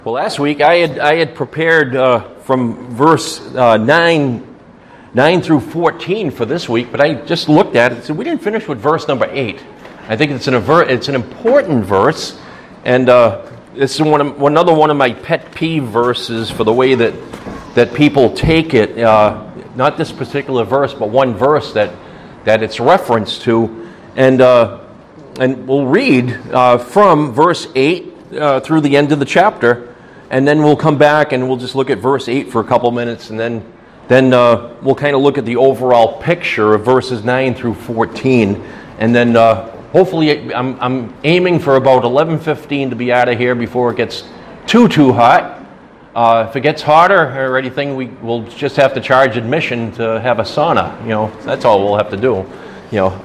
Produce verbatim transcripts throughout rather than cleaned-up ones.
Well, last week I had I had prepared uh, from verse uh, nine, nine through fourteen for this week, but I just looked at it and said we didn't finish with verse number eight. I think it's an aver- it's an important verse, and uh, it's one of, another one of my pet peeve verses for the way that that people take it. Uh, not this particular verse, but one verse that that it's referenced to, and uh, and we'll read uh, from verse eight uh, through the end of the chapter. And then we'll come back and we'll just look at verse eight for a couple minutes, and then then uh, we'll kind of look at the overall picture of verses nine through fourteen. And then uh, hopefully I'm, I'm aiming for about eleven fifteen to be out of here before it gets too, too hot. Uh, if it gets hotter or anything, we, we'll just have to charge admission to have a sauna. You know, that's all we'll have to do. You know,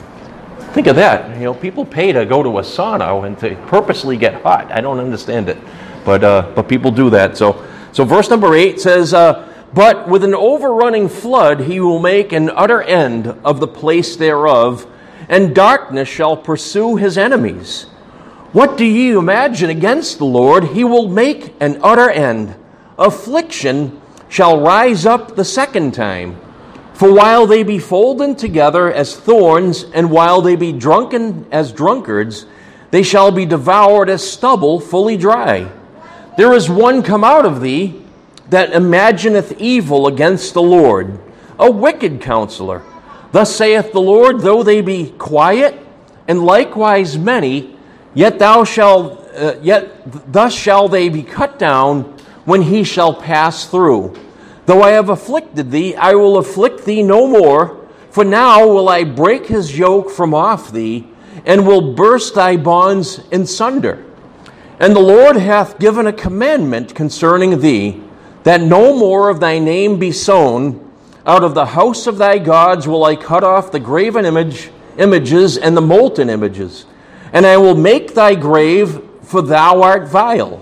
think of that. You know, people pay to go to a sauna and to purposely get hot. I don't understand it. But uh, but people do that. So so verse number eight says, uh, "But with an overrunning flood he will make an utter end of the place thereof, and darkness shall pursue his enemies. What do ye imagine against the Lord? He will make an utter end. Affliction shall rise up the second time. For while they be folden together as thorns, and while they be drunken as drunkards, they shall be devoured as stubble fully dry. There is one come out of thee that imagineth evil against the Lord, a wicked counselor. Thus saith the Lord, though they be quiet, and likewise many, yet thou shalt, uh, yet thus shall they be cut down when he shall pass through. Though I have afflicted thee, I will afflict thee no more, for now will I break his yoke from off thee, and will burst thy bonds in sunder. And the Lord hath given a commandment concerning thee, that no more of thy name be sown. Out of the house of thy gods will I cut off the graven image, images and the molten images. And I will make thy grave, for thou art vile.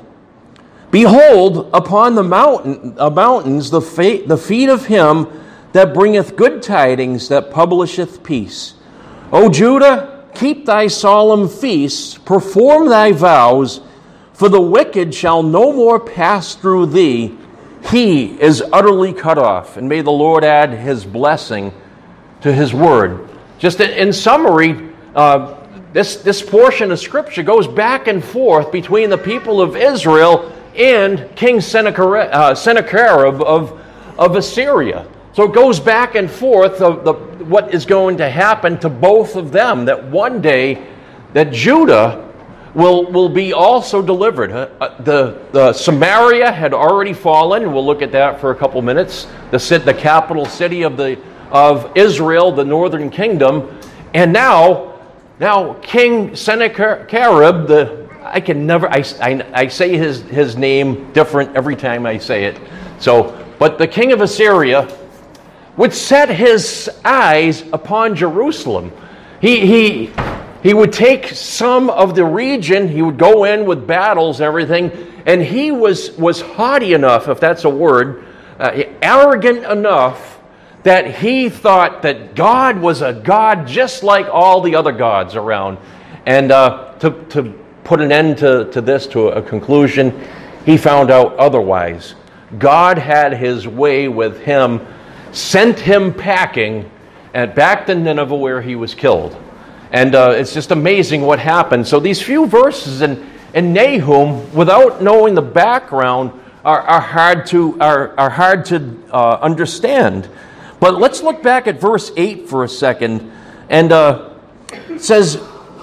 Behold, upon the mountain, uh, mountains the, fa- the feet of him that bringeth good tidings, that publisheth peace. O Judah, keep thy solemn feasts, perform thy vows, for the wicked shall no more pass through thee. He is utterly cut off. And may the Lord add his blessing to his word. Just in summary, uh, this, this portion of Scripture goes back and forth between the people of Israel and King Sennacherib, uh, Sennacherib of, of Assyria. So it goes back and forth of the, what is going to happen to both of them, that one day that Judah will will be also delivered. Uh, the, the Samaria had already fallen. We'll look at that for a couple minutes. The, the capital city of the of Israel, the northern kingdom. And now, now King Sennacherib, the I can never, I, I, I say his, his name different every time I say it. So, but the king of Assyria would set his eyes upon Jerusalem. He, he, he would take some of the region, he would go in with battles and everything, and he was, was haughty enough, if that's a word, uh, arrogant enough that he thought that God was a God just like all the other gods around. And uh, to, to put an end to, to this, to a conclusion, he found out otherwise. God had his way with him, sent him packing and back to Nineveh where he was killed. And uh, it's just amazing what happened. So these few verses in, in Nahum, without knowing the background, are, are hard to are, are hard to uh, understand. But let's look back at verse eight for a second. And uh, it says,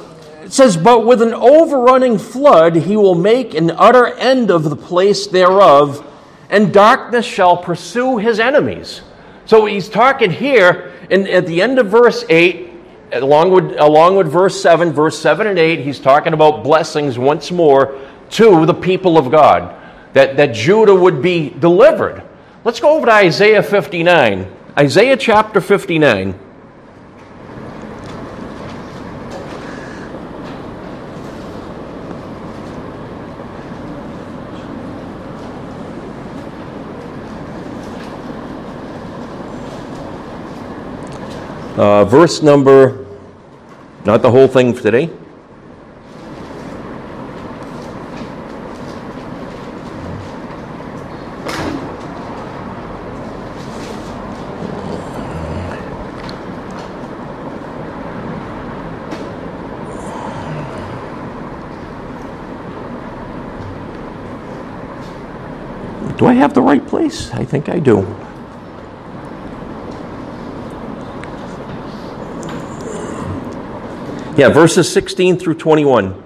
it says, "But with an overrunning flood he will make an utter end of the place thereof, and darkness shall pursue his enemies." So he's talking here, in, at the end of verse eight, Along with, along with verse seven, verse seven and eight, he's talking about blessings once more to the people of God, that, that Judah would be delivered. Let's go over to Isaiah fifty-nine. Isaiah chapter fifty-nine. Uh, verse number, not the whole thing for today. Do I have the right place? I think I do. Yeah, verses sixteen through twenty-one.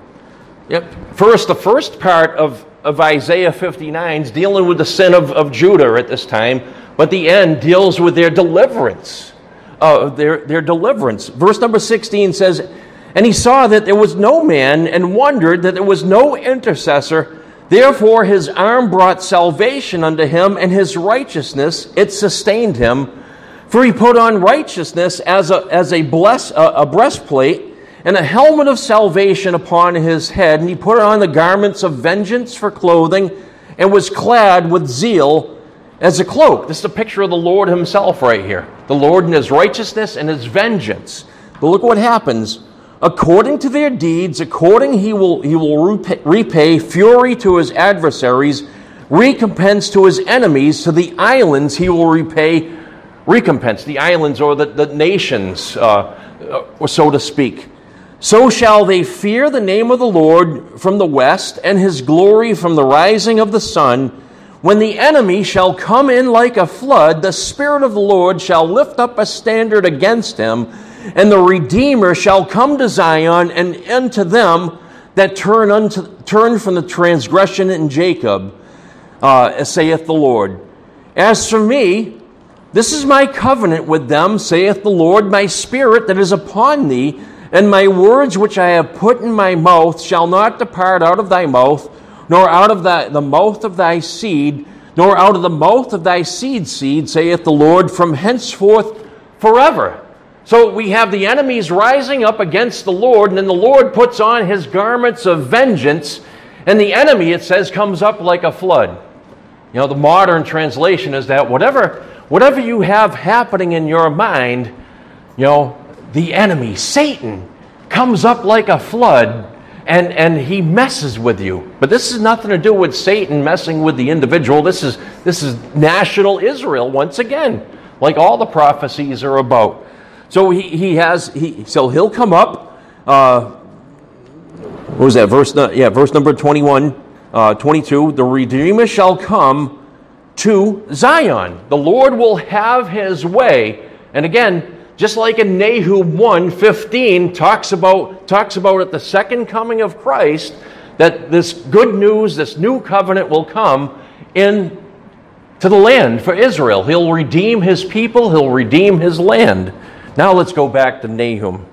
Yep. First, the first part of, of Isaiah fifty-nine is dealing with the sin of, of Judah at this time, but the end deals with their deliverance. Uh, their, their deliverance. Verse number sixteen says, "And he saw that there was no man, and wondered that there was no intercessor. Therefore his arm brought salvation unto him, and his righteousness, it sustained him. For he put on righteousness as a, as a, bless, a, a breastplate, and a helmet of salvation upon his head. And he put on the garments of vengeance for clothing, and was clad with zeal as a cloak." This is a picture of the Lord himself right here. The Lord in his righteousness and his vengeance. But look what happens. "According to their deeds, according he will he will repay, repay fury to his adversaries, recompense to his enemies. To the islands he will repay recompense." The islands, or the, the nations, uh, or so to speak. "So shall they fear the name of the Lord from the west, and his glory from the rising of the sun. When the enemy shall come in like a flood, the Spirit of the Lord shall lift up a standard against him, and the Redeemer shall come to Zion, and unto them that turn unto turn from the transgression in Jacob, uh, saith the Lord. As for me, this is my covenant with them, saith the Lord, my Spirit that is upon thee, and my words which I have put in my mouth shall not depart out of thy mouth, nor out of the, the mouth of thy seed, nor out of the mouth of thy seed seed, saith the Lord, from henceforth forever." So we have the enemies rising up against the Lord, and then the Lord puts on his garments of vengeance, and the enemy, it says, comes up like a flood. You know, the modern translation is that whatever, whatever you have happening in your mind, you know, the enemy, Satan, comes up like a flood, and, and he messes with you. But this has nothing to do with Satan messing with the individual. This is, this is national Israel once again, like all the prophecies are about. So he, he has he so he'll come up. Uh, what was that verse? Yeah, verse number twenty-one, uh, twenty-two. "The Redeemer shall come to Zion." The Lord will have his way. And again, just like in Nahum one fifteen talks about talks about at the second coming of Christ, that this good news, this new covenant will come in to the land for Israel. He'll redeem his people. He'll redeem his land. Now let's go back to Nahum.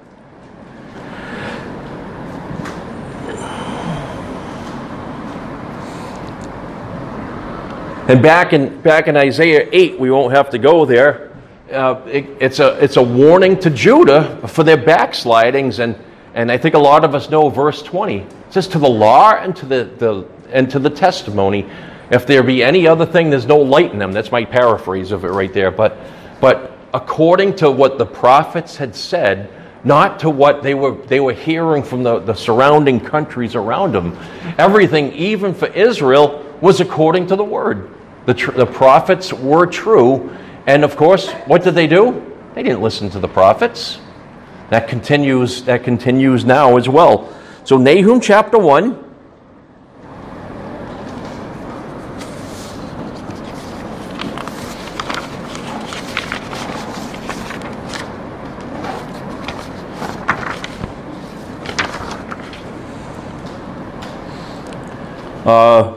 And back in back in Isaiah eight, we won't have to go there. Uh, it, it's a it's a warning to Judah for their backslidings, and and I think a lot of us know verse twenty. It says, "To the law and to the, the and to the testimony, if there be any other thing, there's no light in them." That's my paraphrase of it right there. But but. According to what the prophets had said, not to what they were they were hearing from the, the surrounding countries around them. Everything, even for Israel, was according to the word. The, tr- the prophets were true. And of course, what did they do? They didn't listen to the prophets. That continues, that continues now as well. So Nahum chapter one. Uh,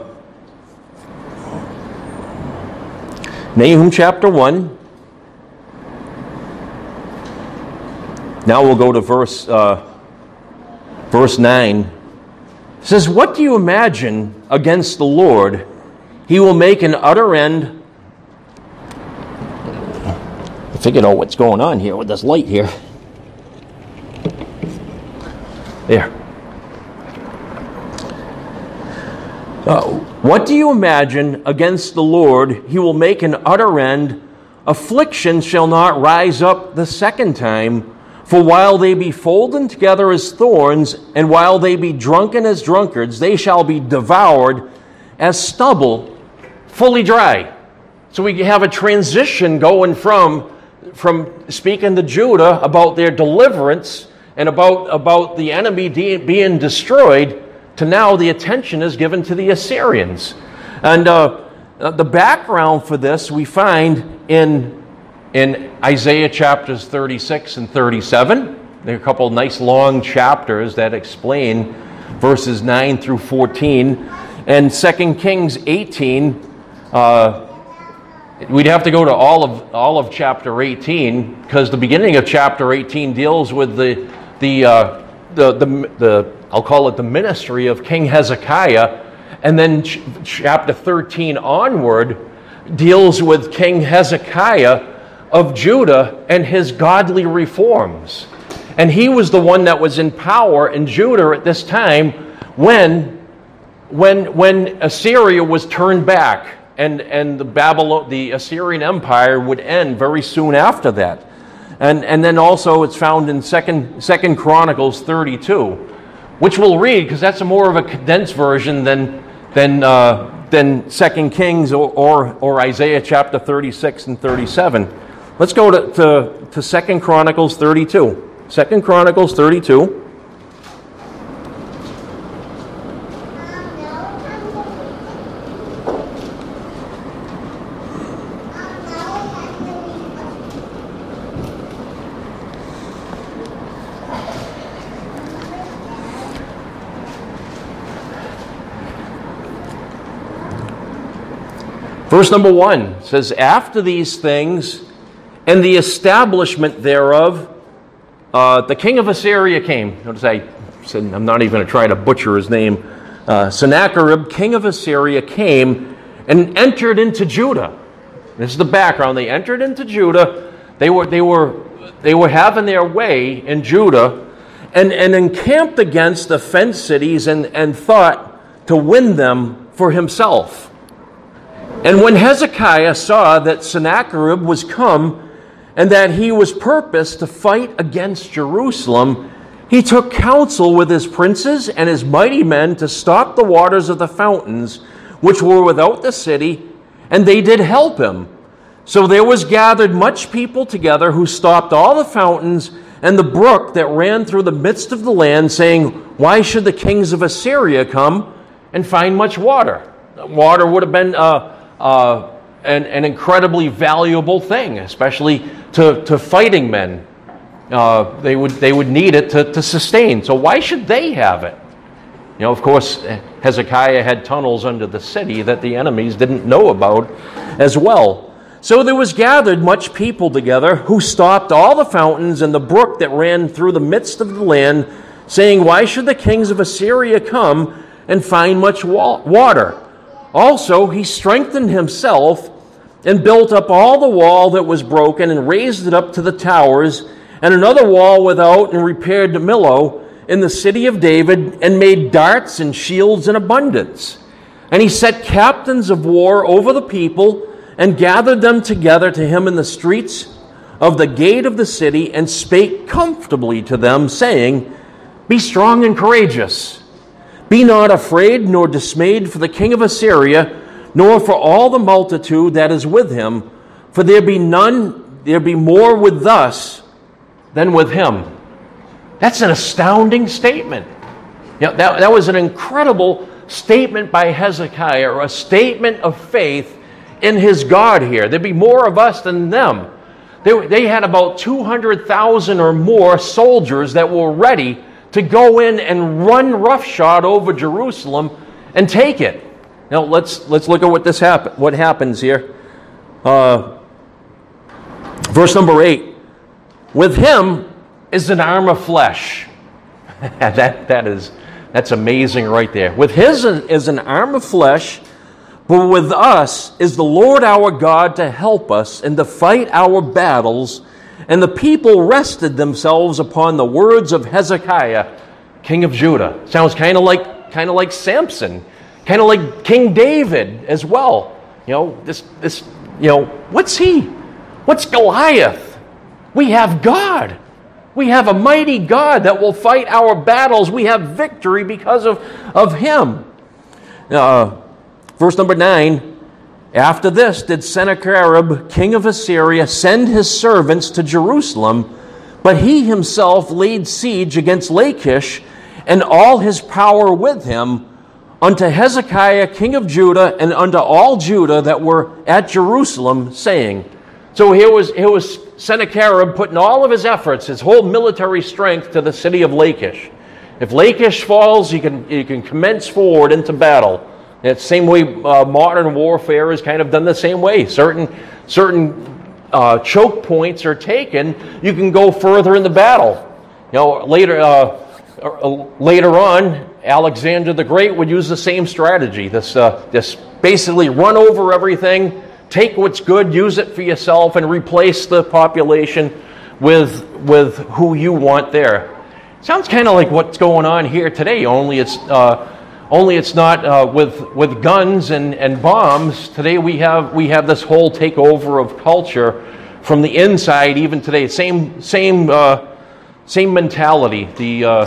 Nahum chapter one. Now we'll go to verse uh, verse nine. It says, "What do you imagine against the Lord? He will make an utter end." I think you know what's going on here with this light here. There. Uh, what do you imagine against the Lord? He will make an utter end. Affliction shall not rise up the second time. For while they be folden together as thorns, and while they be drunken as drunkards, they shall be devoured as stubble, fully dry. So we have a transition going from, from speaking to Judah about their deliverance and about, about the enemy de- being destroyed, to now the attention is given to the Assyrians. And uh, uh, the background for this we find in, in Isaiah chapters thirty-six and thirty-seven. There are a couple of nice long chapters that explain verses nine through fourteen. And Second Kings eighteen, uh, we'd have to go to all of all of chapter eighteen, because the beginning of chapter eighteen deals with the the uh, the, the the I'll call it the ministry of King Hezekiah, and then ch- chapter thirteen onward deals with King Hezekiah of Judah and his godly reforms. And he was the one that was in power in Judah at this time when when when Assyria was turned back. And and the Babylon, the Assyrian Empire would end very soon after that, and and then also it's found in Second Second Chronicles thirty-two, which we'll read because that's a more of a condensed version than than uh, than Second Kings or, or or Isaiah chapter thirty-six and thirty-seven. Let's go to to, to Second Chronicles thirty-two. Second Chronicles thirty-two. Verse number one says, after these things and the establishment thereof, uh, the king of Assyria came. Notice I said, I'm not even going to try to butcher his name. Uh, Sennacherib, king of Assyria, came and entered into Judah. This is the background. They entered into Judah. They were they were they were having their way in Judah, and, and encamped against the fenced cities and, and thought to win them for himself. And when Hezekiah saw that Sennacherib was come, and that he was purposed to fight against Jerusalem, he took counsel with his princes and his mighty men to stop the waters of the fountains which were without the city, and they did help him. So there was gathered much people together, who stopped all the fountains and the brook that ran through the midst of the land, saying, why should the kings of Assyria come and find much water? Water would have been uh, uh, an, an incredibly valuable thing, especially to, to fighting men. Uh, they would they would need it to, to sustain. So why should they have it? You know, of course, Hezekiah had tunnels under the city that the enemies didn't know about as well. So there was gathered much people together, who stopped all the fountains and the brook that ran through the midst of the land, saying, why should the kings of Assyria come and find much wa- water? Also, he strengthened himself and built up all the wall that was broken and raised it up to the towers, and another wall without, and repaired Millo in the city of David, and made darts and shields in abundance. And he set captains of war over the people, and gathered them together to him in the streets of the gate of the city, and spake comfortably to them, saying, be strong and courageous. Be not afraid nor dismayed for the king of Assyria, nor for all the multitude that is with him, for there be none, there be more with us than with him. That's an astounding statement. You know, that, that was an incredible statement by Hezekiah, or a statement of faith in his God here. There'd be more of us than them. They, they had about two hundred thousand or more soldiers that were ready to go in and run roughshod over Jerusalem and take it. Now let's let's look at what this happen, what happens here. Uh, verse number eight. With him is an arm of flesh. that that is that's amazing right there. With his is an arm of flesh, but with us is the Lord our God to help us and to fight our battles. And the people rested themselves upon the words of Hezekiah, king of Judah. Sounds kind of like kind of like Samson, kind of like King David as well. You know, this this you know, what's he? What's Goliath? We have God. We have a mighty God that will fight our battles. We have victory because of, of him. Uh, verse number nine. After this did Sennacherib, king of Assyria, send his servants to Jerusalem, but he himself laid siege against Lachish, and all his power with him, unto Hezekiah king of Judah, and unto all Judah that were at Jerusalem, saying. So here was, here was Sennacherib putting all of his efforts, his whole military strength, to the city of Lachish. If Lachish falls, you can, you can commence forward into battle. It's the same way uh, modern warfare is kind of done the same way. Certain, certain uh, choke points are taken, you can go further in the battle. You know, later, uh, uh, later on, Alexander the Great would use the same strategy. This, uh, this basically run over everything, take what's good, use it for yourself, and replace the population with, with who you want there. Sounds kind of like what's going on here today, only it's uh, only it's not uh, with with guns and, and bombs. Today we have we have this whole takeover of culture from the inside. Even today, same same uh, same mentality. The uh,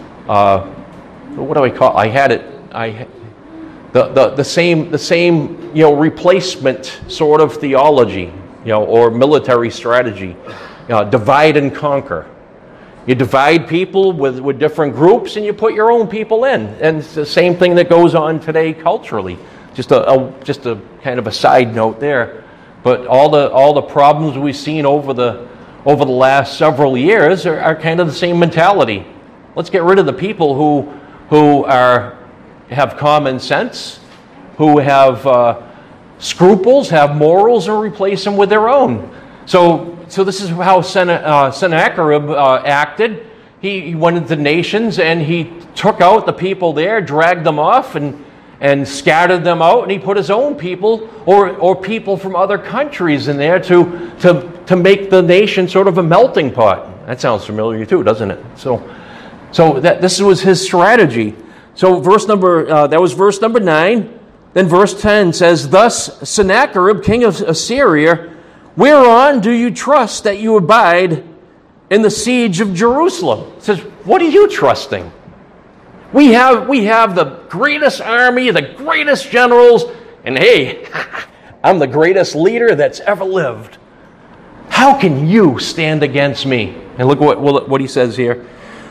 uh, what do I call? I had it. I the, the the same the same you know replacement sort of theology, you know, or military strategy. You know, divide and conquer. You divide people with, with different groups, and you put your own people in. And it's the same thing that goes on today culturally. Just a, a just a kind of a side note there. But all the all the problems we've seen over the over the last several years are, are kind of the same mentality. Let's get rid of the people who who are have common sense, who have uh, scruples, have morals, and replace them with their own. So. So this is how Sen- uh, Sennacherib uh, acted. He, he went into nations and he took out the people there, dragged them off, and and scattered them out. And he put his own people or or people from other countries in there to to to make the nation sort of a melting pot. That sounds familiar too, doesn't it? So so that this was his strategy. So verse number uh, that was verse number nine. Then verse ten says, "Thus Sennacherib, king of Assyria, whereon do you trust that you abide in the siege of Jerusalem?" It says, what are you trusting? We have we have the greatest army, the greatest generals, and hey, I'm the greatest leader that's ever lived. How can you stand against me? And look what what he says here.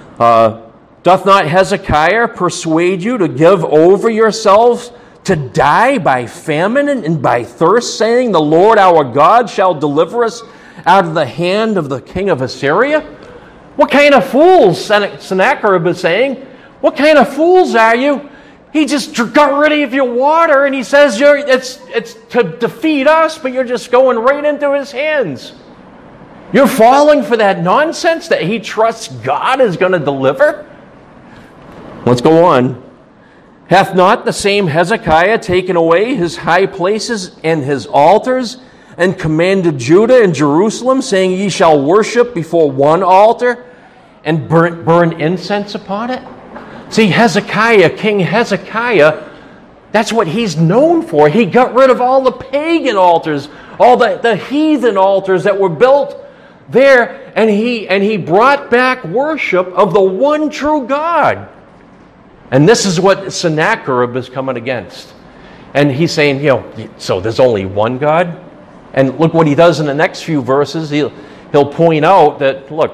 Uh, Doth not Hezekiah persuade you to give over yourselves to die by famine and by thirst, saying, the Lord our God shall deliver us out of the hand of the king of Assyria? What kind of fools, Sennacherib is saying, what kind of fools are you? He just got rid of your water, and he says you're, it's, it's to defeat us, but you're just going right into his hands. You're falling for that nonsense that he trusts God is going to deliver? Let's go on. Hath not the same Hezekiah taken away his high places and his altars, and commanded Judah and Jerusalem, saying, ye shall worship before one altar, and burn, burn incense upon it? See, Hezekiah, King Hezekiah, that's what he's known for. He got rid of all the pagan altars, all the, the heathen altars that were built there, and he, and he brought back worship of the one true God. And this is what Sennacherib is coming against. And he's saying, you know, so there's only one God? And look what he does in the next few verses. He'll, he'll point out that, look,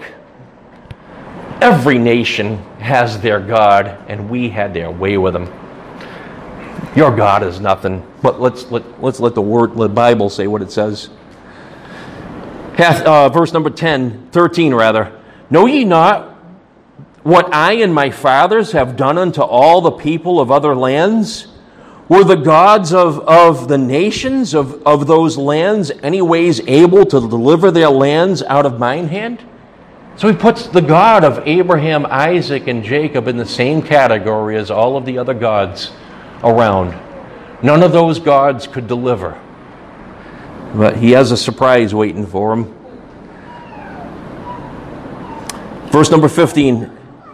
every nation has their God, and we had their way with them. Your God is nothing. But let's let, let's let the word, the Bible say what it says. Hath, uh, verse number ten, thirteen rather. Know ye not what I and my fathers have done unto all the people of other lands? Were the gods of, of the nations of, of those lands anyways able to deliver their lands out of mine hand? So he puts the God of Abraham, Isaac, and Jacob in the same category as all of the other gods around. None of those gods could deliver. But he has a surprise waiting for him. Verse number fifteen.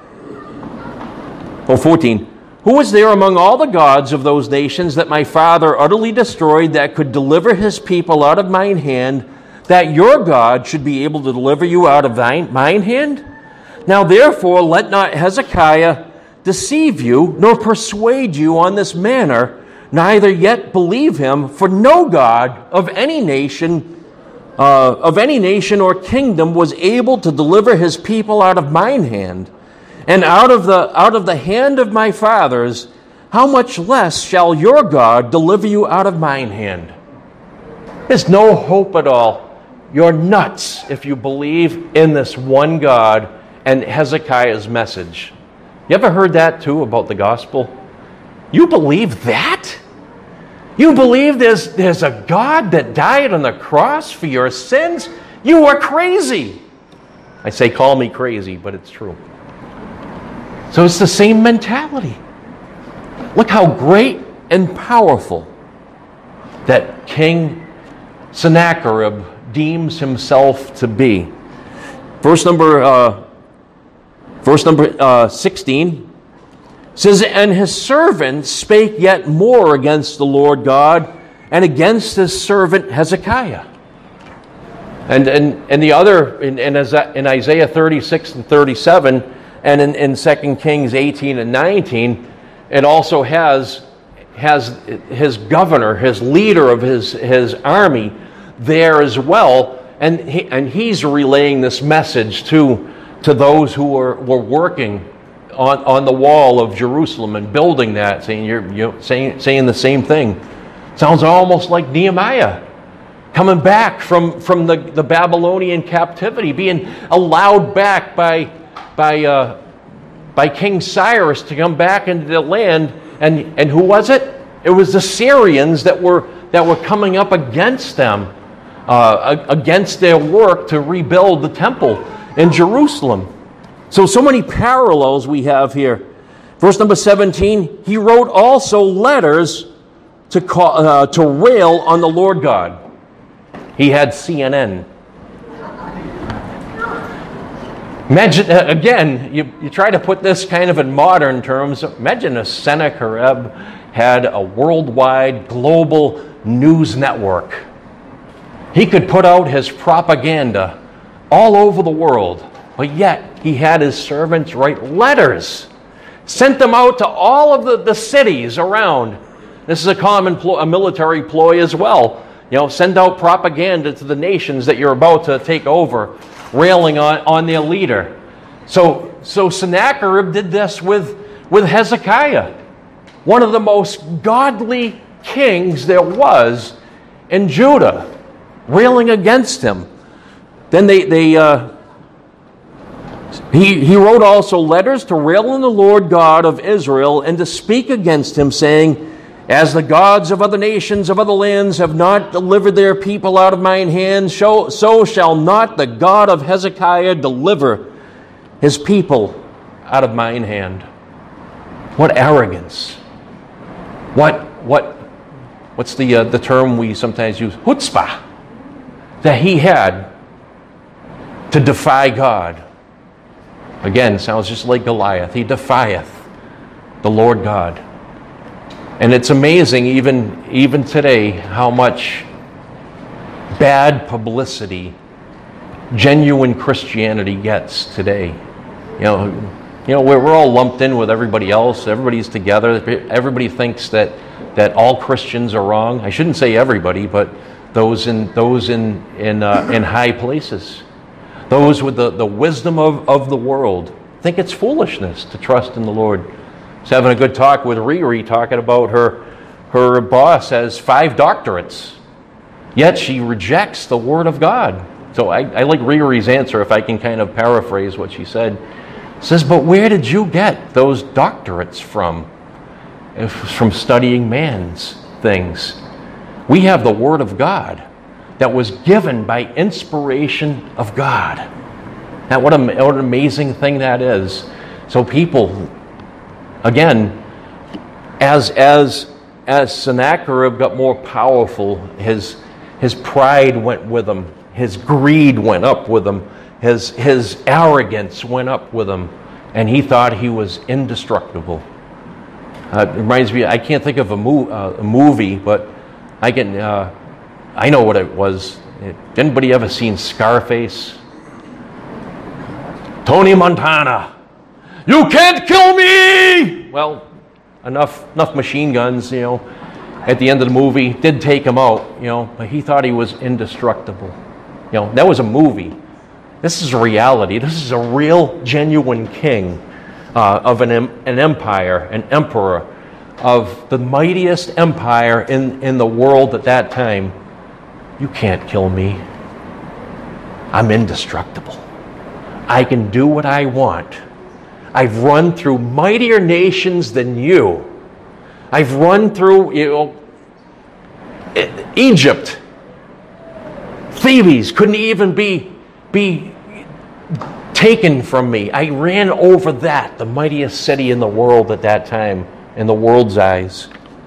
Oh, fourteen. Who was there among all the gods of those nations that my father utterly destroyed, that could deliver his people out of mine hand, that your God should be able to deliver you out of thine, mine hand? Now therefore let not Hezekiah deceive you, nor persuade you on this manner, neither yet believe him, for no God of any nation, uh, of any nation or kingdom was able to deliver his people out of mine hand, and out of the out of the hand of my fathers, how much less shall your God deliver you out of mine hand? There's no hope at all. You're nuts if you believe in this one God and Hezekiah's message. You ever heard that too about the gospel? You believe that? You believe there's, there's a God that died on the cross for your sins? You are crazy. I say call me crazy, but it's true. So it's the same mentality. Look how great and powerful that King Sennacherib deems himself to be. Verse number, uh, verse number uh, sixteen says, and his servant spake yet more against the Lord God and against his servant Hezekiah. And and, and the other, in, in, in Isaiah thirty-six and thirty-seven, and in, in Second Kings eighteen and nineteen, it also has, has his governor, his leader of his, his army there as well. And, he, and he's relaying this message to, to those who were, were working on, on the wall of Jerusalem and building that, saying, you're, you're saying, saying the same thing. Sounds almost like Nehemiah coming back from, from the, the Babylonian captivity, being allowed back by, by, uh, by King Cyrus to come back into the land. And, and who was it? It was the Syrians that were, that were coming up against them, uh, against their work to rebuild the temple in Jerusalem. So, so many parallels we have here. Verse number seventeen, he wrote also letters to, call, uh, to rail on the Lord God. He had C N N. Imagine, uh, again, you, you try to put this kind of in modern terms. Imagine if Sennacherib had a worldwide, global news network. He could put out his propaganda all over the world, but yet he had his servants write letters, sent them out to all of the, the cities around. This is a common pl- a military ploy as well. You know, send out propaganda to the nations that you're about to take over, railing on, on their leader. So, so Sennacherib did this with, with Hezekiah, one of the most godly kings there was in Judah, railing against him. Then they, they uh, he, he wrote also letters to rail on the Lord God of Israel and to speak against him, saying, as the gods of other nations of other lands have not delivered their people out of mine hand, so, so shall not the God of Hezekiah deliver his people out of mine hand. What arrogance. What, what, what's the, uh, the term we sometimes use? Chutzpah. That he had to defy God. Again, sounds just like Goliath. He defieth the Lord God. And it's amazing, even, even today, how much bad publicity genuine Christianity gets today. You know, you know, we're, we're all lumped in with everybody else. Everybody's together. Everybody thinks that, that all Christians are wrong. I shouldn't say everybody, but those in those in in uh, in high places, those with the, the wisdom of, of the world, think it's foolishness to trust in the Lord. I was having a good talk with Riri, talking about her her boss has five doctorates, yet she rejects the Word of God. So I, I like Riri's answer, if I can kind of paraphrase what she said. Says, but where did you get those doctorates from? If from studying man's things. We have the Word of God that was given by inspiration of God. Now, what, a, what an amazing thing that is. So people, again, as as as Sennacherib got more powerful, his his pride went with him, his greed went up with him, his his arrogance went up with him, and he thought he was indestructible. Uh, it reminds me, I can't think of a, mo- uh, a movie, but I can. Uh, I know what it was. Anybody ever seen Scarface? Tony Montana. You can't kill me! Well, enough enough machine guns, you know, at the end of the movie did take him out, you know, but he thought he was indestructible. You know, that was a movie. This is reality. This is a real, genuine king uh, of an, an empire, an emperor, of the mightiest empire in, in the world at that time, you can't kill me. I'm indestructible. I can do what I want. I've run through mightier nations than you. I've run through, you know, Egypt. Thebes couldn't even be, be taken from me. I ran over that, the mightiest city in the world at that time, in the world's eyes.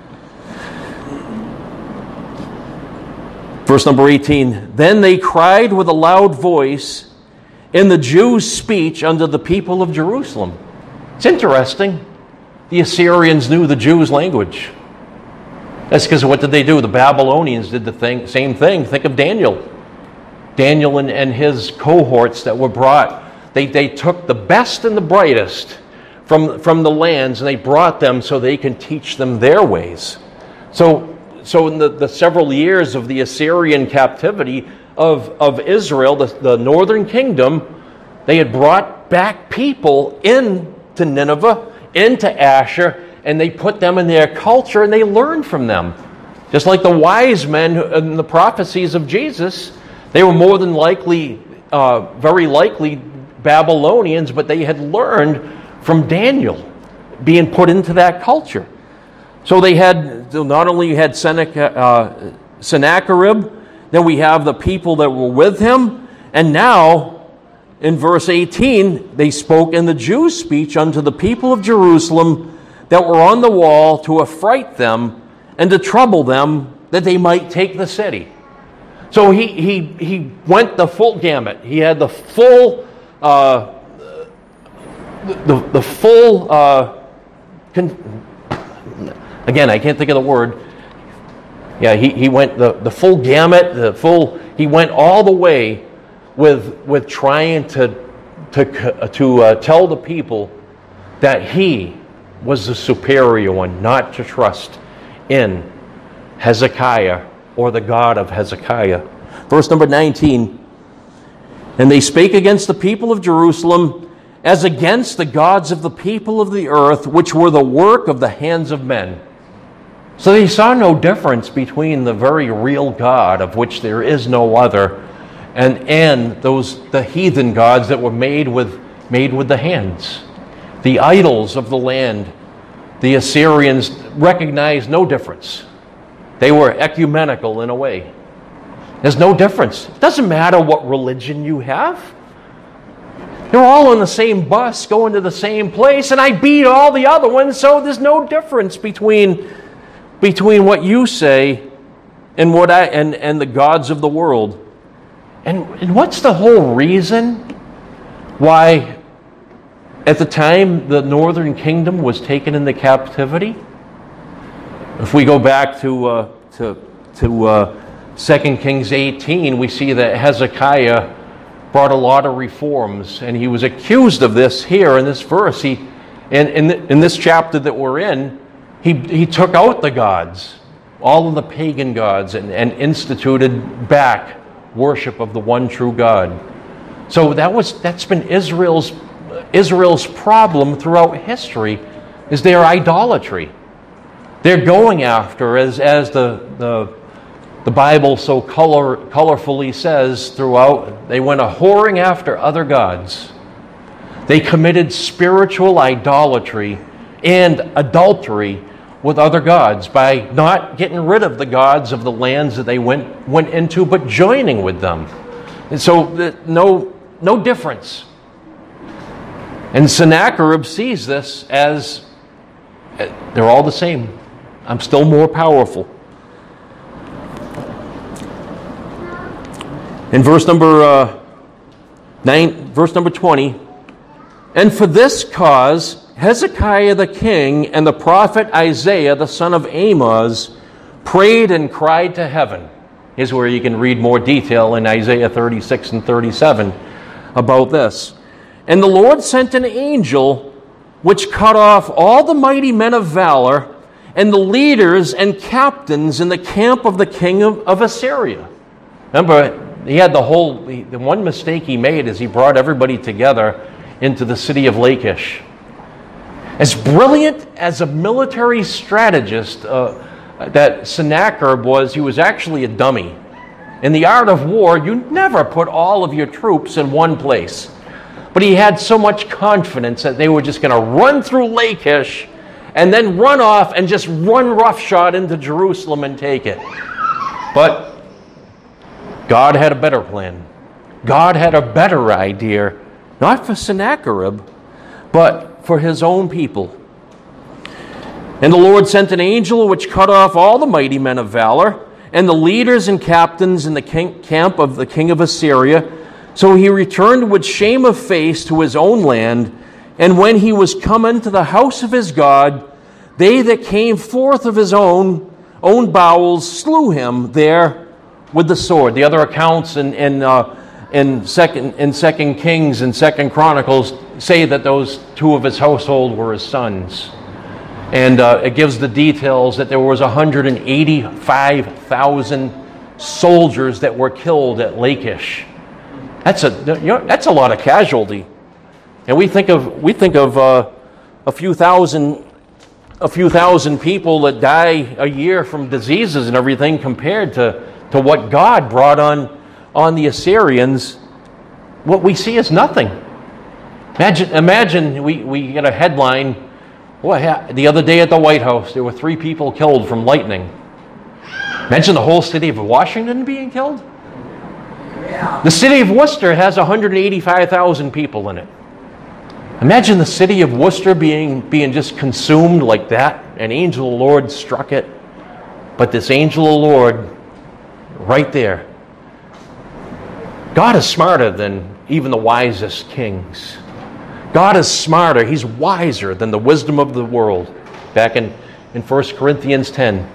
Verse number eighteen, then they cried with a loud voice in the Jews' speech unto the people of Jerusalem. It's interesting. The Assyrians knew the Jews' language. That's because what did they do? The Babylonians did the thing, same thing. Think of Daniel. Daniel and, and his cohorts that were brought. They, they took the best and the brightest from, from the lands and they brought them so they can teach them their ways. So, so in the, the several years of the Assyrian captivity of, of Israel, the, the northern kingdom, they had brought back people into Nineveh, into Asher, and they put them in their culture and they learned from them. Just like the wise men in the prophecies of Jesus, they were more than likely, uh, very likely Babylonians, but they had learned from Daniel being put into that culture. So they had, not only had Seneca, uh, Sennacherib, then we have the people that were with him, and now in verse eighteen, they spoke in the Jews' speech unto the people of Jerusalem that were on the wall to affright them and to trouble them that they might take the city. So he he he went the full gamut. He had the full uh, the the full uh, con- again I can't think of the word. Yeah, he, he went the, the full gamut, the full he went all the way with with trying to to to uh, tell the people that he was the superior one, not to trust in Hezekiah or the God of Hezekiah. Verse number nineteen, and they spake against the people of Jerusalem as against the gods of the people of the earth, which were the work of the hands of men. So they saw no difference between the very real God, of which there is no other, and, and those the heathen gods that were made with made with the hands. The idols of the land, the Assyrians recognized no difference. They were ecumenical in a way. There's no difference. It doesn't matter what religion you have. They're all on the same bus going to the same place, and I beat all the other ones, so there's no difference between, between what you say and what I and, and the gods of the world. And, and what's the whole reason why at the time the northern kingdom was taken into captivity? If we go back to uh, to to uh, Second Kings eighteen, we see that Hezekiah brought a lot of reforms, and he was accused of this here in this verse. He, in in, in this chapter that we're in, he he took out the gods, all of the pagan gods, and, and instituted back worship of the one true God. So that was that's been Israel's Israel's problem throughout history, is their idolatry. They're going after, as as the the, the Bible so color, colorfully says throughout, they went a whoring after other gods. They committed spiritual idolatry and adultery with other gods by not getting rid of the gods of the lands that they went went into, but joining with them. And so no no difference. And Sennacherib sees this as they're all the same. I'm still more powerful. In verse number uh, nine, verse number twenty, and for this cause Hezekiah the king and the prophet Isaiah the son of Amoz prayed and cried to heaven. Here's where you can read more detail in Isaiah thirty-six and thirty-seven about this. And the Lord sent an angel which cut off all the mighty men of valor and the leaders and captains in the camp of the king of, of Assyria. Remember, he had the whole, the one mistake he made is he brought everybody together into the city of Lachish. As brilliant as a military strategist uh, that Sennacherib was, he was actually a dummy. In the art of war, you never put all of your troops in one place. But he had so much confidence that they were just going to run through Lachish and then run off and just run roughshod into Jerusalem and take it. But God had a better plan. God had a better idea, not for Sennacherib, but for his own people. And the Lord sent an angel which cut off all the mighty men of valor and the leaders and captains in the king, camp of the king of Assyria. So he returned with shame of face to his own land. And when he was come into the house of his God, they that came forth of his own own bowels slew him there with the sword. The other accounts in in uh, in second in Second Kings and Second Chronicles say that those two of his household were his sons, and uh, it gives the details that there was one hundred eighty-five thousand soldiers that were killed at Lachish. That's a you know, that's a lot of casualty, and we think of we think of uh, a few thousand. a few thousand people that die a year from diseases and everything compared to, to what God brought on, on the Assyrians. What we see is nothing. Imagine, imagine we, we get a headline, what happened the other day at the White House, there were three people killed from lightning. Imagine the whole city of Washington being killed. Yeah. The city of Worcester has one hundred eighty-five thousand people in it. Imagine the city of Worcester being, being just consumed like that. An angel of the Lord struck it. But this angel of the Lord, right there. God is smarter than even the wisest kings. God is smarter. He's wiser than the wisdom of the world. Back in, in First Corinthians ten.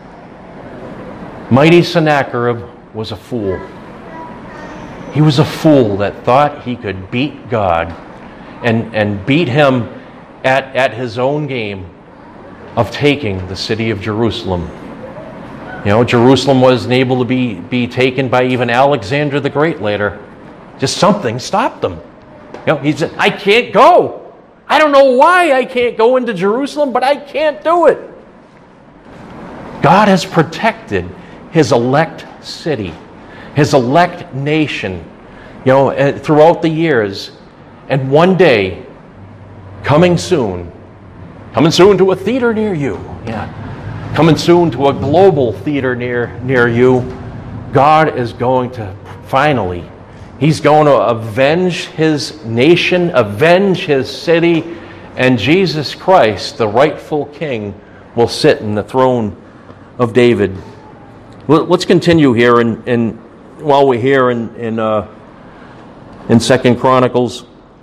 Mighty Sennacherib was a fool. He was a fool that thought he could beat God. And, and beat him at, at his own game of taking the city of Jerusalem. You know, Jerusalem wasn't able to be, be taken by even Alexander the Great later. Just something stopped them. You know, he said, I can't go. I don't know why I can't go into Jerusalem, but I can't do it. God has protected his elect city, his elect nation, you know, throughout the years. And one day, coming soon, coming soon to a theater near you, yeah, coming soon to a global theater near, near you, God is going to finally, he's going to avenge his nation, avenge his city, and Jesus Christ, the rightful king, will sit in the throne of David. Let's continue here, in, in, while we're here in, in, uh, in Second Chronicles.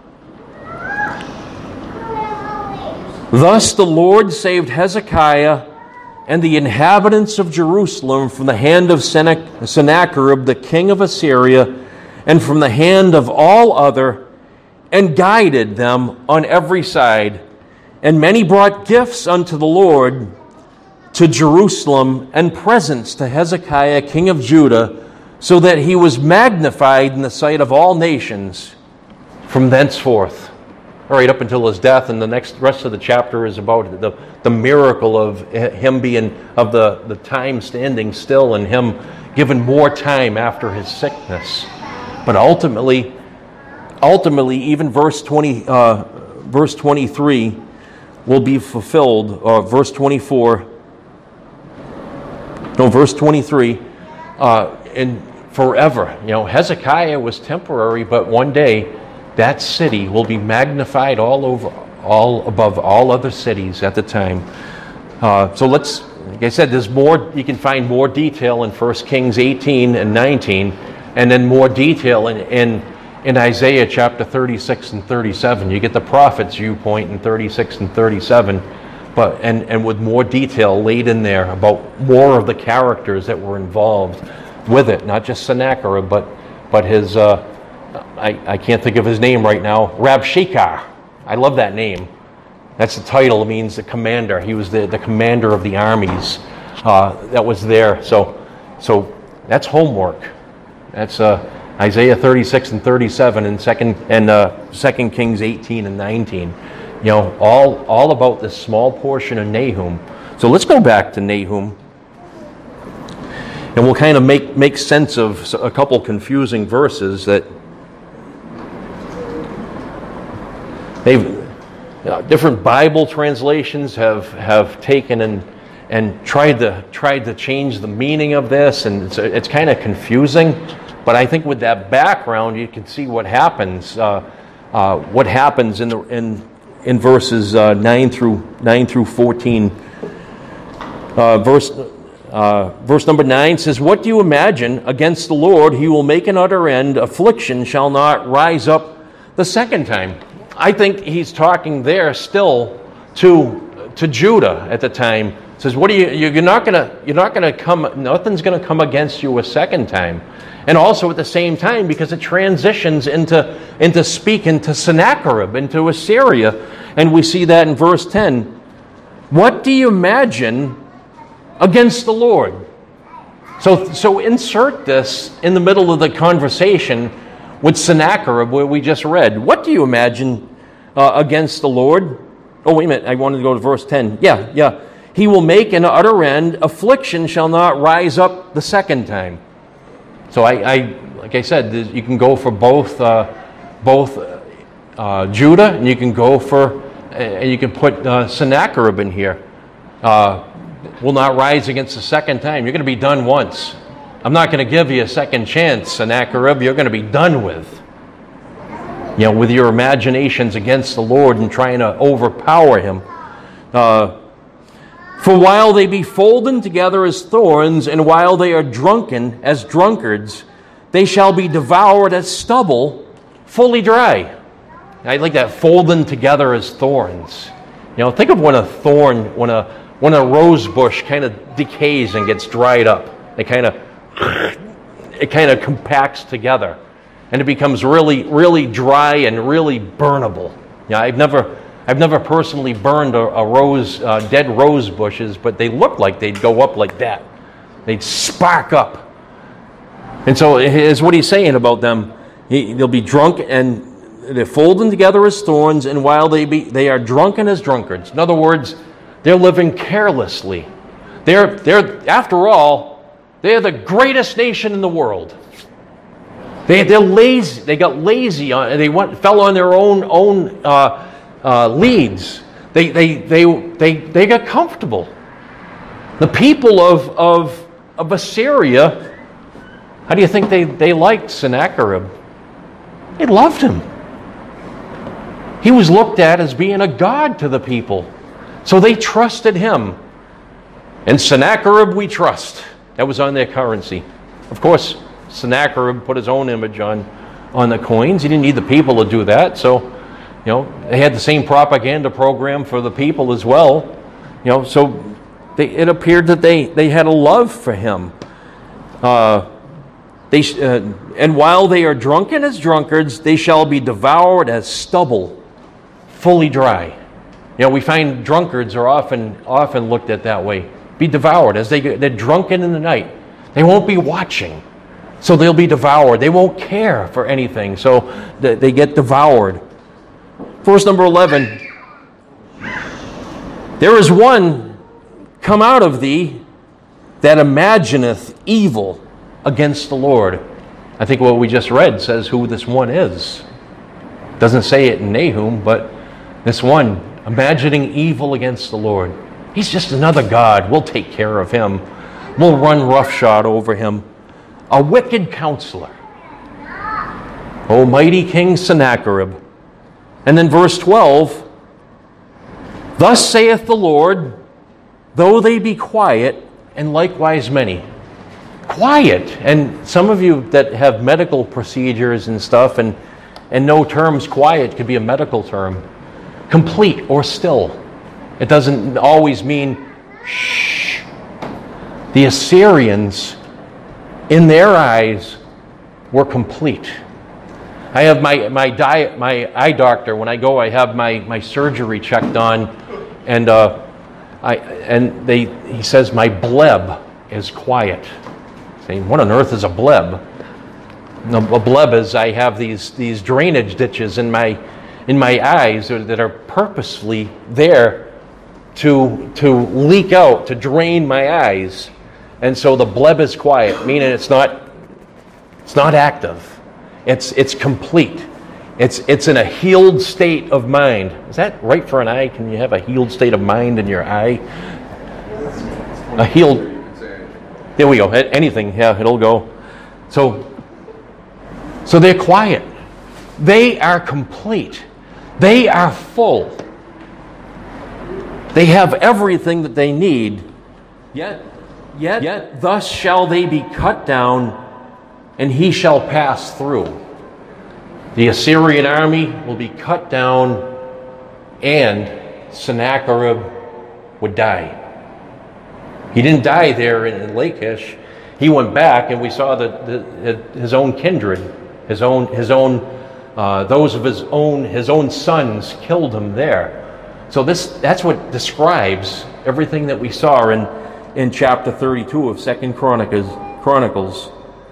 Thus the Lord saved Hezekiah and the inhabitants of Jerusalem from the hand of Sennacherib, the king of Assyria, and from the hand of all other, and guided them on every side. And many brought gifts unto the Lord to Jerusalem, and presents to Hezekiah, king of Judah, so that he was magnified in the sight of all nations from thenceforth. All right, up until his death, and the next rest of the chapter is about the, the miracle of him being, of the, the time standing still and him given more time after his sickness. But ultimately, ultimately, even verse twenty, uh, verse twenty-three will be fulfilled, or verse twenty-four, no, verse twenty-three, uh, and forever. You know, Hezekiah was temporary, but one day, that city will be magnified all over, all above all other cities at the time. Uh, so let's, like I said, there's more. You can find more detail in First Kings eighteen and nineteen, and then more detail in in, in Isaiah chapter thirty-six and thirty-seven. You get the prophet's viewpoint in thirty-six and thirty-seven, but and and with more detail laid in there about more of the characters that were involved with it, not just Sennacherib, but but his. Uh, I, I can't think of his name right now. Rabshakeh. I love that name. That's the title. It means the commander. He was the, the commander of the armies uh, that was there. So, so that's homework. That's uh, Isaiah thirty-six and thirty-seven, and second and uh, Second Kings eighteen and nineteen. You know, all, all about this small portion of Nahum. So let's go back to Nahum. And we'll kind of make, make sense of a couple confusing verses that they've, you know, different Bible translations have, have taken and and tried to tried to change the meaning of this, and it's, it's kind of confusing. But I think with that background, you can see what happens. Uh, uh, what happens in the in in verses uh, nine through nine through fourteen. Uh, verse uh, verse number nine says, "What do you imagine against the Lord? He will make an utter end. Affliction shall not rise up the second time." I think he's talking there still to to Judah at the time. It says, "What are you? You're not gonna. You're not gonna come. Nothing's gonna come against you a second time." And also at the same time, because it transitions into into speaking to Sennacherib, into Assyria, and we see that in verse ten. What do you imagine against the Lord? So, so insert this in the middle of the conversation with Sennacherib, where we just read. What do you imagine uh, against the Lord? Oh, wait a minute. I wanted to go to verse ten. Yeah, yeah. He will make an utter end. Affliction shall not rise up the second time. So I, I like I said, you can go for both, uh, both uh, Judah, and you can go for, and uh, you can put uh, Sennacherib in here. Uh, will not rise against the second time. You're going to be done once. I'm not going to give you a second chance, Sennacherib. You're going to be done with. You know, with your imaginations against the Lord and trying to overpower Him. Uh, For while they be folden together as thorns, and while they are drunken as drunkards, they shall be devoured as stubble, fully dry. I like that, folden together as thorns. You know, think of when a thorn, when a when a rose bush kind of decays and gets dried up. It kind of it kind of compacts together, and it becomes really, really dry and really burnable. Yeah, I've never. I've never personally burned a, a rose, uh, dead rose bushes, but they look like they'd go up like that. They'd spark up. And so is what he's saying about them. He, they'll be drunk, and they're folding together as thorns, and while they be, they are drunken as drunkards. In other words, they're living carelessly. They're, they're after all, they're the greatest nation in the world. They, they're lazy. They got lazy. On, they went, fell on their own own. Uh, Uh, leads. They, they, they, they, they got comfortable. The people of, of, of Assyria, how do you think they, they liked Sennacherib? They loved him. He was looked at as being a god to the people. So they trusted him. And Sennacherib we trust. That was on their currency. Of course, Sennacherib put his own image on, on the coins. He didn't need the people to do that, so you know, they had the same propaganda program for the people as well. You know, so they, it appeared that they, they had a love for him. Uh, they uh, and while they are drunken as drunkards, they shall be devoured as stubble, fully dry. You know, we find drunkards are often often looked at that way. Be devoured as they they're drunken in the night. They won't be watching, so they'll be devoured. They won't care for anything, so they, they get devoured. Verse number eleven, there is one come out of thee that imagineth evil against the Lord. I think what we just read says who this one is. Doesn't say it in Nahum, but this one, imagining evil against the Lord. He's just another god. We'll take care of him. We'll run roughshod over him. A wicked counselor. O mighty King Sennacherib. And then verse twelve, thus saith the Lord, though they be quiet, and likewise many. Quiet. And some of you that have medical procedures and stuff and, and know terms, quiet could be a medical term. Complete or still. It doesn't always mean shh. The Assyrians, in their eyes, were complete. I have my my diet, my eye doctor. When I go, I have my, my surgery checked on, and uh, I and they he says my bleb is quiet. Saying, what on earth is a bleb? No, a bleb is I have these these drainage ditches in my in my eyes that are purposefully there to, to leak out, to drain my eyes. And so the bleb is quiet, meaning it's not, it's not active. It's, it's complete. It's, it's in a healed state of mind. Is that right for an eye? Can you have a healed state of mind in your eye? A healed... There we go. Anything, yeah, it'll go. So, so they're quiet. They are complete. They are full. They have everything that they need. Yet, yet, yet, thus shall they be cut down, and he shall pass through. The Assyrian army will be cut down, and Sennacherib would die. He didn't die there in Lachish. He went back, and we saw that the, his own kindred, his own, his own, uh, those of his own, his own sons killed him there. So this, that's what describes everything that we saw in, in chapter thirty-two of Second Chronicles. Chronicles.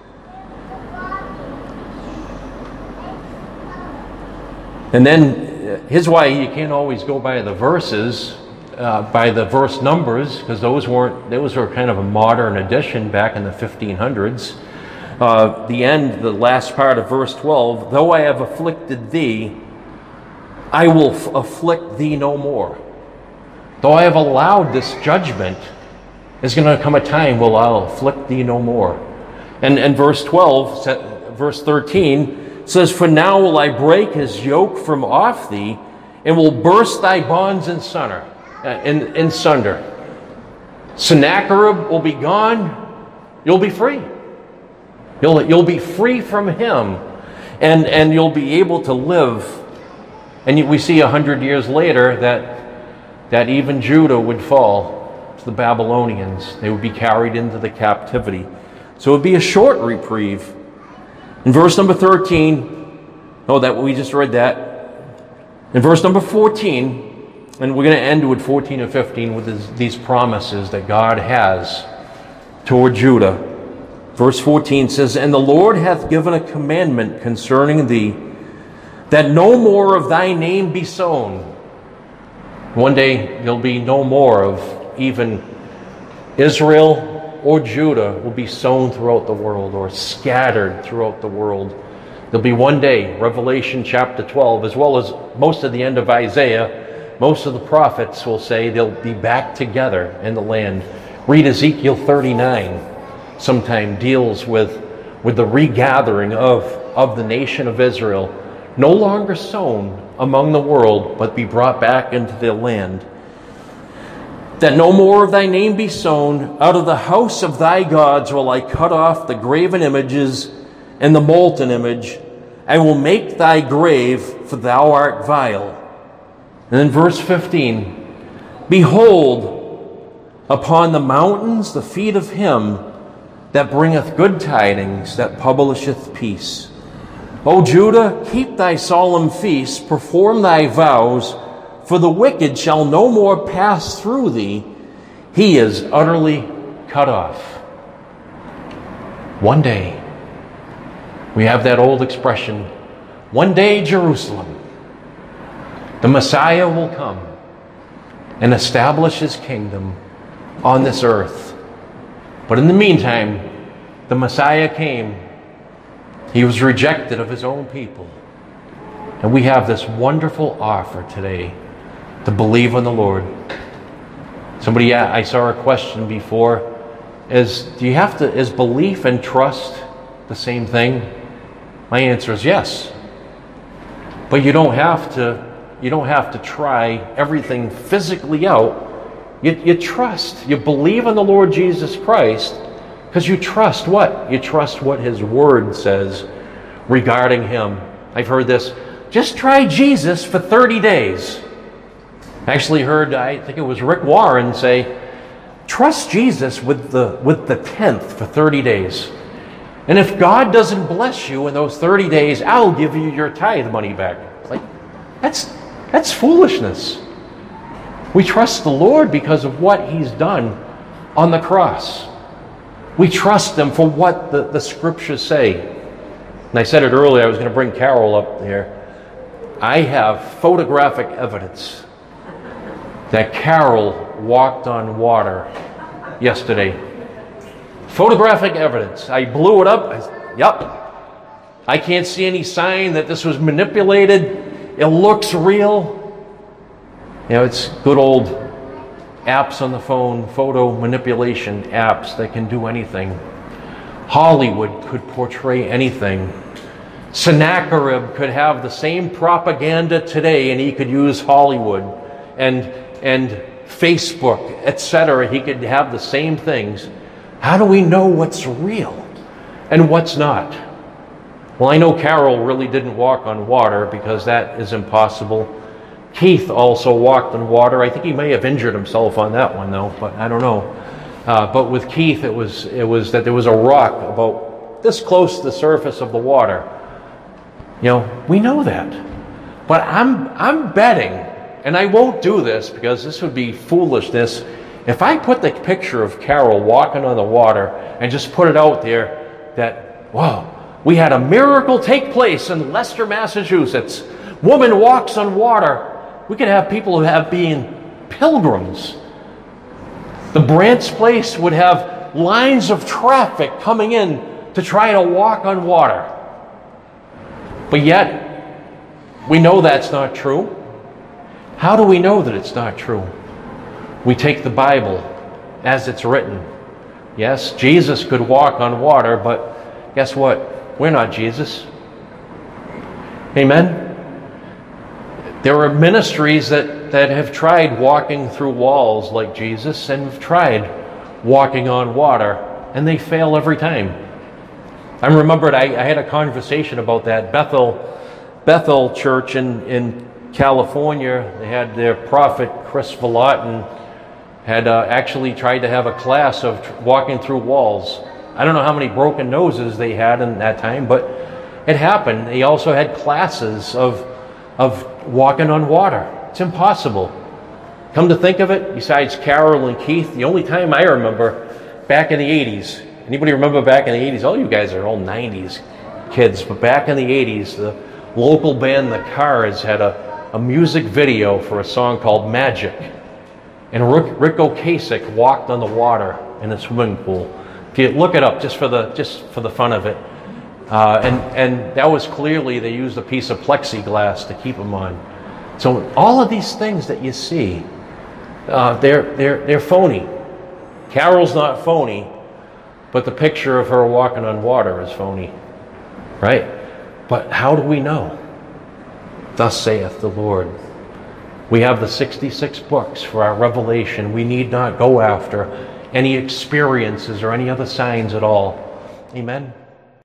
And then, here's why you can't always go by the verses, uh, by the verse numbers, because those weren't, those were kind of a modern addition back in the fifteen hundreds. Uh, the end, the last part of verse twelve, though I have afflicted thee, I will f- afflict thee no more. Though I have allowed this judgment, there's going to come a time where I'll afflict thee no more. And, and verse twelve, verse thirteen, says, for now will I break his yoke from off thee, and will burst thy bonds in sunder. Uh, in, in sunder. Sennacherib will be gone. You'll be free. You'll, you'll be free from him, and, and you'll be able to live. And we see a hundred years later that, that even Judah would fall to the Babylonians. They would be carried into the captivity. So it would be a short reprieve. In verse number thirteen, oh, that we just read that. In verse number fourteen, and we're going to end with fourteen and fifteen with this, these promises that God has toward Judah. Verse fourteen says, and the Lord hath given a commandment concerning thee, that no more of thy name be sown. One day there'll be no more of even Israel or Judah will be sown throughout the world or scattered throughout the world. There'll be one day, Revelation chapter twelve, as well as most of the end of Isaiah, most of the prophets will say they'll be back together in the land. Read Ezekiel thirty-nine sometime, deals with, with the regathering of, of the nation of Israel, no longer sown among the world, but be brought back into their land. That no more of thy name be sown, out of the house of thy gods will I cut off the graven images and the molten image. I will make thy grave, for thou art vile. And then verse fifteen, behold, upon the mountains the feet of him that bringeth good tidings, that publisheth peace. O Judah, keep thy solemn feasts, perform thy vows, for the wicked shall no more pass through thee. He is utterly cut off. One day, we have that old expression, one day Jerusalem, the Messiah will come and establish his kingdom on this earth. But in the meantime, the Messiah came. He was rejected of his own people. And we have this wonderful offer today to believe on the Lord. Somebody, I saw a question before, is do you have to, is belief and trust the same thing? My answer is yes. But you don't have to, you don't have to try everything physically out. You, you trust, you believe in the Lord Jesus Christ, because you trust what? You trust what his word says regarding him. I've heard this, just try Jesus for thirty days. I actually heard, I think it was Rick Warren say, trust Jesus with the with the tenth for thirty days. And if God doesn't bless you in those thirty days, I'll give you your tithe money back. It's like, that's, that's foolishness. We trust the Lord because of what he's done on the cross. We trust him for what the, the scriptures say. And I said it earlier, I was going to bring Carol up there. I have photographic evidence that Carol walked on water yesterday. Photographic evidence. I blew it up. I, yep. I can't see any sign that this was manipulated. It looks real. You know, it's good old apps on the phone, photo manipulation apps that can do anything. Hollywood could portray anything. Sennacherib could have the same propaganda today, and he could use Hollywood and and Facebook, et cetera. He could have the same things. How do we know what's real and what's not? Well, I know Carol really didn't walk on water because that is impossible. Keith also walked on water. I think he may have injured himself on that one, though, but I don't know. Uh, but with Keith, it was it was that there was a rock about this close to the surface of the water. You know, we know that. But I'm I'm betting, and I won't do this because this would be foolishness, if I put the picture of Carol walking on the water and just put it out there that, wow, we had a miracle take place in Leicester, Massachusetts. Woman walks on water. We could have people who have been pilgrims. The Brant's place would have lines of traffic coming in to try to walk on water. But yet, we know that's not true. How do we know that it's not true? We take the Bible as it's written. Yes, Jesus could walk on water, but guess what? We're not Jesus. Amen? There are ministries that, that have tried walking through walls like Jesus and have tried walking on water, and they fail every time. I remembered I, I had a conversation about that. Bethel, Bethel Church in, in California, they had their prophet Chris Vallotton had uh, actually tried to have a class of tr- walking through walls. I don't know how many broken noses they had in that time, but it happened. He also had classes of of walking on water. It's impossible. Come to think of it, besides Carol and Keith, the only time I remember back in the eighties, anybody remember back in the eighties? All you guys are all nineties kids, but back in the eighties, the local band The Cars had a, a music video for a song called Magic. And Rick, Rick Ocasek walked on the water in a swimming pool. If you look it up just for the just for the fun of it. Uh, and, and that was clearly, they used a piece of plexiglass to keep them on. So all of these things that you see, uh, they're, they're, they're phony. Carol's not phony, but the picture of her walking on water is phony. Right? But how do we know? Thus saith the Lord. We have the sixty-six books for our revelation. We need not go after any experiences or any other signs at all. Amen?